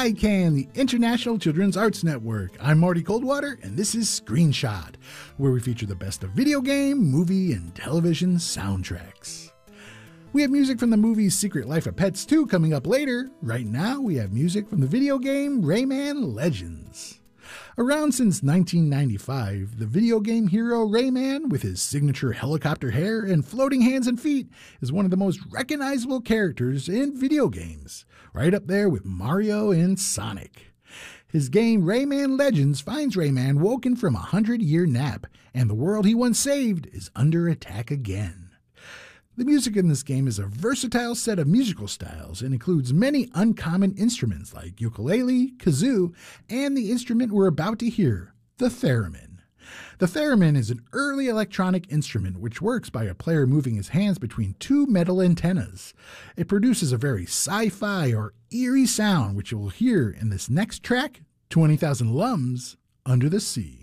ICANN, the International Children's Arts Network. I'm Marty Coldwater, and this is Screenshot, where we feature the best of video game, movie, and television soundtracks. We have music from the movie Secret Life of Pets 2 coming up later. Right now, we have music from the video game Rayman Legends. Around since 1995, the video game hero Rayman, with his signature helicopter hair and floating hands and feet, is one of the most recognizable characters in video games, right up there with Mario and Sonic. His game Rayman Legends finds Rayman woken from a 100-year nap, and the world he once saved is under attack again. The music in this game is a versatile set of musical styles and includes many uncommon instruments like ukulele, kazoo, and the instrument we're about to hear, the theremin. The theremin is an early electronic instrument which works by a player moving his hands between two metal antennas. It produces a very sci-fi or eerie sound which you will hear in this next track, 20,000 Lums Under the Sea.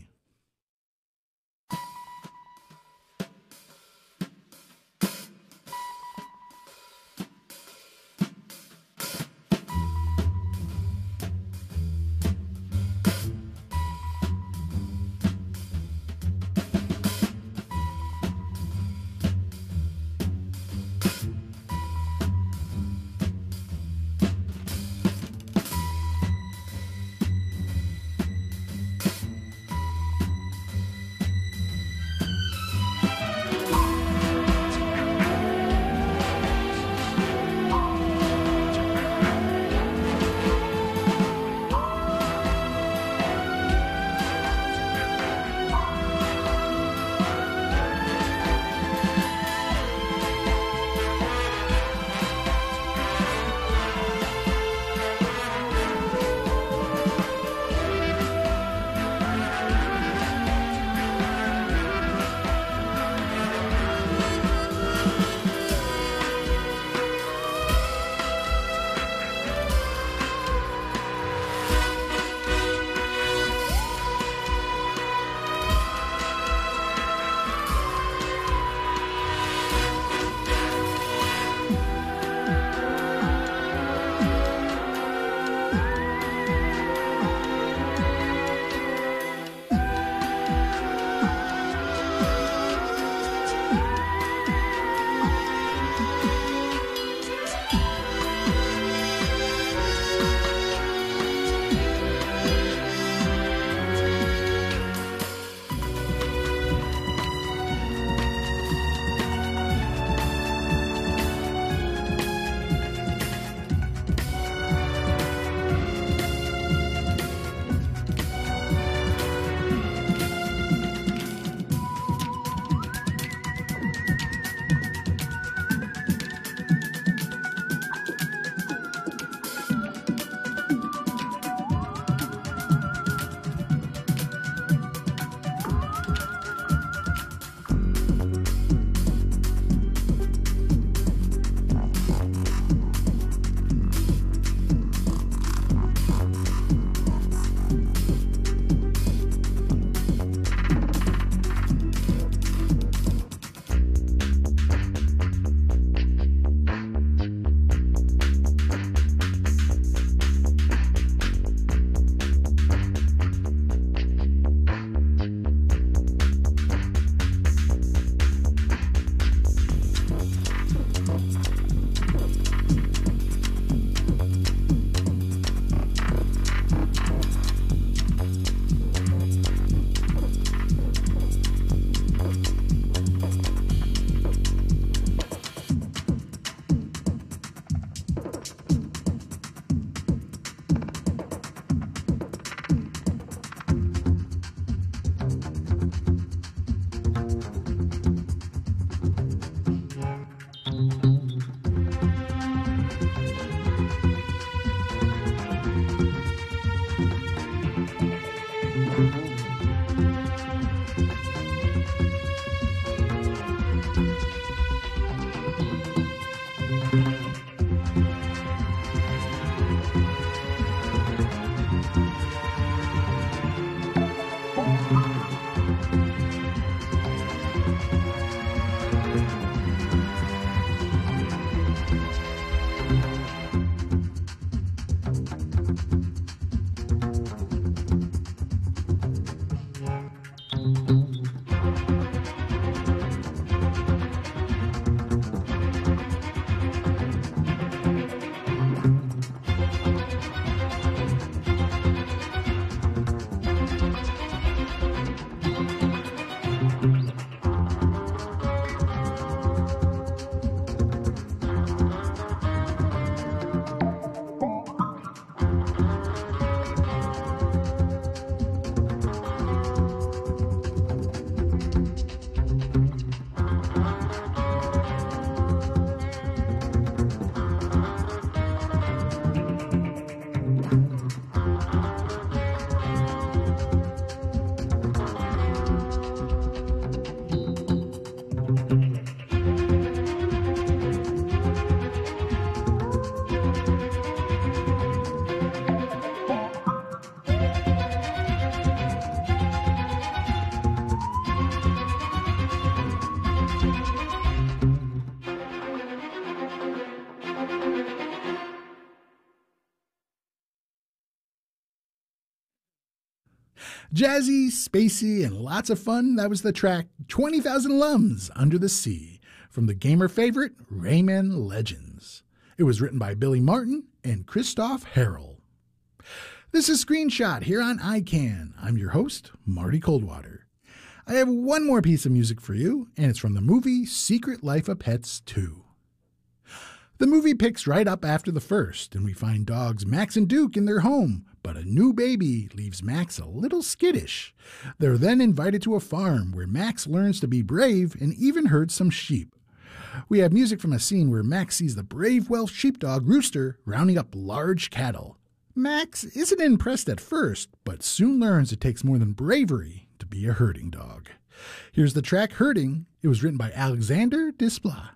Jazzy, spacey, and lots of fun, that was the track 20,000 Lums Under the Sea from the gamer favorite Rayman Legends. It was written by Billy Martin and Christoph Harrell. This is Screenshot here on iCan. I'm your host, Marty Coldwater. I have one more piece of music for you, and it's from the movie Secret Life of Pets 2. The movie picks right up after the first, and we find dogs Max and Duke in their home, but a new baby leaves Max a little skittish. They're then invited to a farm where Max learns to be brave and even herds some sheep. We have music from a scene where Max sees the brave Welsh sheepdog Rooster rounding up large cattle. Max isn't impressed at first, but soon learns it takes more than bravery to be a herding dog. Here's the track Herding. It was written by Alexander Desplat.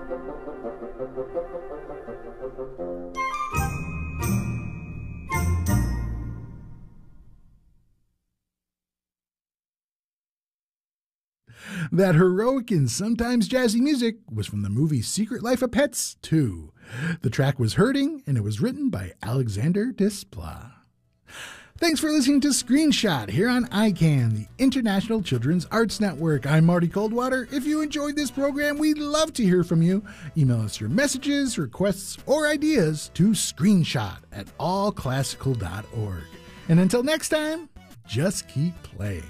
That heroic and sometimes jazzy music was from the movie Secret Life of Pets 2. The track was Hurting, and it was written by Alexander Desplat. Thanks for listening to Screenshot here on ICANN, the International Children's Arts Network. I'm Marty Coldwater. If you enjoyed this program, we'd love to hear from you. Email us your messages, requests, or ideas to screenshot@allclassical.org. And until next time, just keep playing.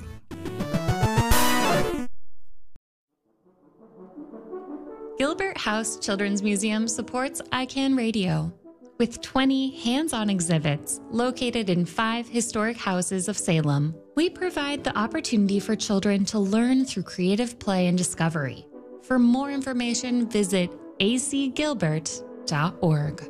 Gilbert House Children's Museum supports ICANN Radio. With 20 hands-on exhibits located in 5 historic houses of Salem, we provide the opportunity for children to learn through creative play and discovery. For more information, visit acgilbert.org.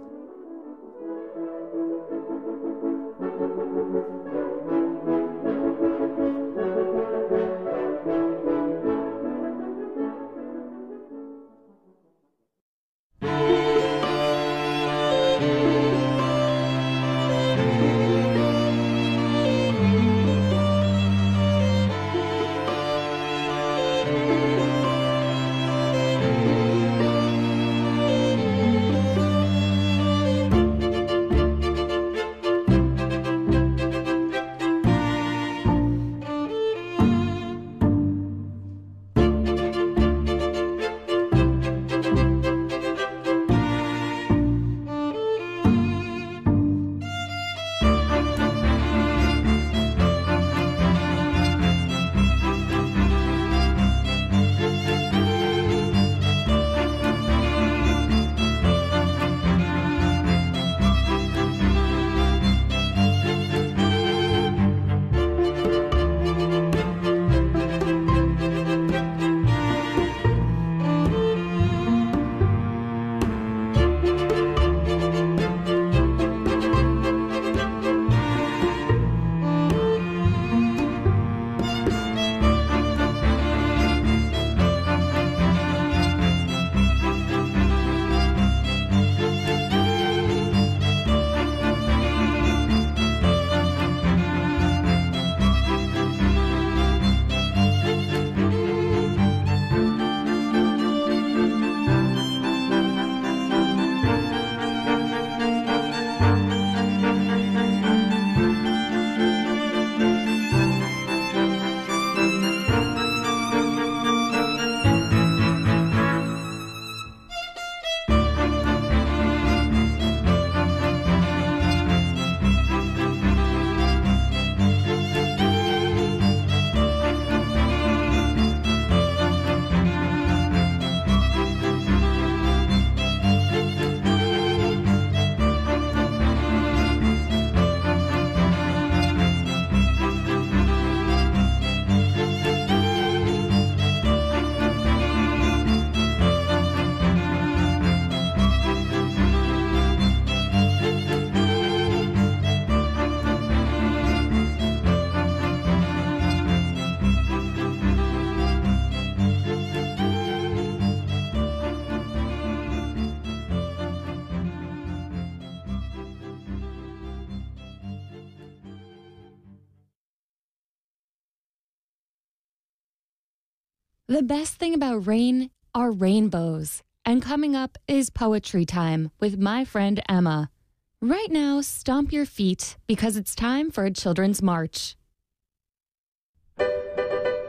The best thing about rain are rainbows. And coming up is poetry time with my friend Emma. Right now, stomp your feet because it's time for a children's march.